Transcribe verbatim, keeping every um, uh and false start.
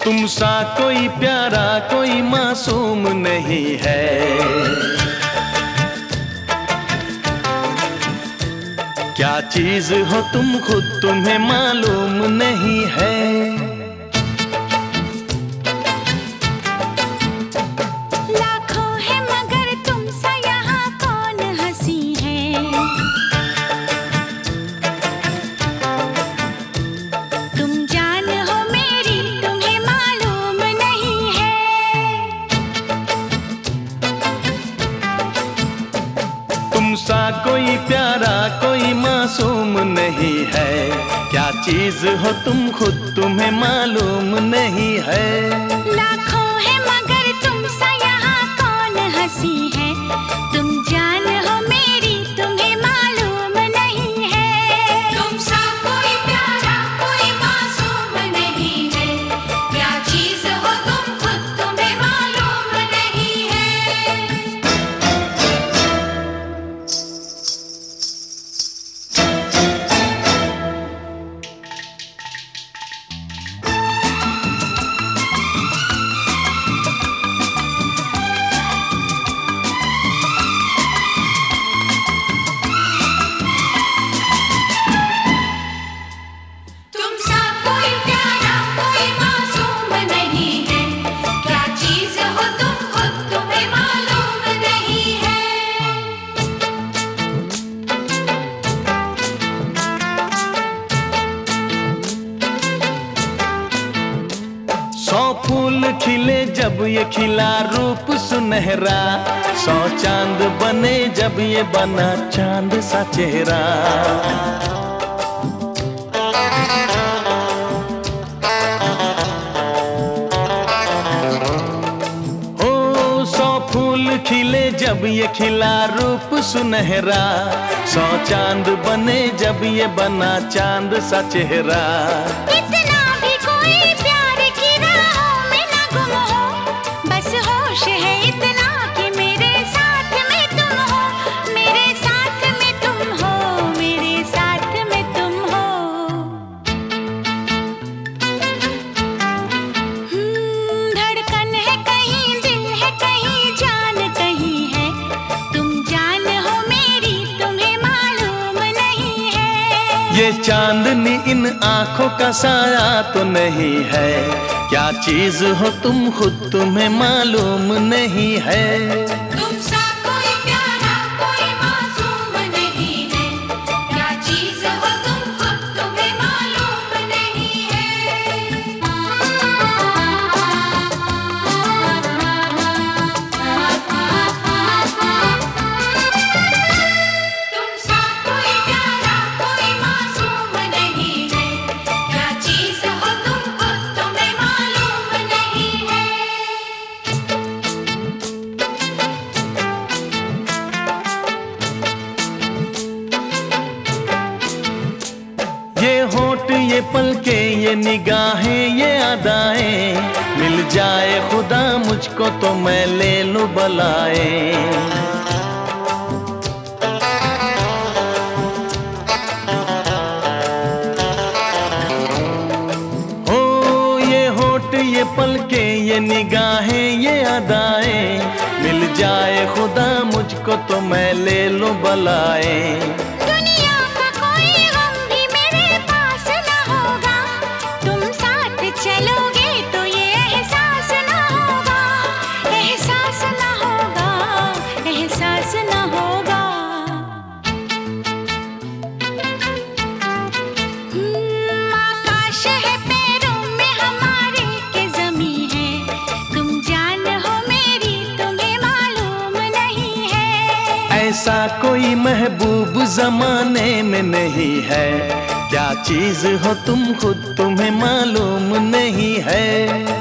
तुम सा कोई प्यारा कोई मासूम नहीं है। क्या चीज हो तुम खुद तुम्हें मालूम नहीं है। लाखों है मगर तुम सा यहाँ कौन हंसी है। तुम जान हो मेरी तुम्हें मालूम नहीं है। तुम सा कोई प्यारा कोई मासूम नहीं है। क्या चीज हो तुम खुद तुम्हें मालूम नहीं है। लाखों है मगर तुम सा यहाँ कौन हंसी है। तुम जान हो मेरी तुम्हें मालूम नहीं है। तुम सा कोई प्यारा कोई मासूम नहीं है। क्या चीज हो तुम खुद तुम्हें मालूम नहीं है। तुम सा कोई प्यारा कोई मासूम नहीं है। क्या चीज हो तुम खुद तुम्हें मालूम नहीं है। सौ फूल खिले जब ये खिला रूप सुनहरा। सौ चांद बने जब ये बना चांद सा चेहरा। ओ सौ फूल खिले जब ये खिला रूप सुनहरा। सौ चांद बने जब ये बना चांद सा चेहरा। इतना भी कोई प्यार की राहों में ना गुम हो। बस होश है इतना कि मेरे साथ में तुम हो। मेरे साथ में तुम हो। मेरे साथ में तुम हो। हम्म, धड़कन है कहीं दिल है कहीं जान कहीं है। तुम जान हो मेरी तुम्हें मालूम नहीं है। ये चांदनी इन आंखों का साया तो नहीं है। क्या चीज हो तुम खुद तुम्हें मालूम नहीं है। तुम सा कोई प्यारा कोई मासूम नहीं है। क्या चीज हो तुम खुद तुम्हें मालूम नहीं है। तुम सा कोई प्यारा कोई मासूम नहीं है। क्या चीज हो तुम खुद तुम्हें मालूम नहीं है। ये होठ ये पलके ये निगाहें ये अदाएं। मिल जाए खुदा मुझको तो मैं ले लूं बलाए। ओ ये होठ ये पलके ये निगाहें ये अदाएं। मिल जाए खुदा मुझको तो मैं ले लूं बलाए। दुनिया का कोई गम भी मेरे पास ना होगा। तुम साथ चलोगे तो ये एहसास ना होगा। एहसास ना होगा। एहसास ना होगा। हम्म, आकाश है पैरों में हमारे के ज़मीं है। तुम जान हो मेरी तुम्हें मालूम नहीं है। ऐसा कोई महबूब जमाने में नहीं है। क्या चीज हो तुम खुद तुम्हें मालूम नहीं है।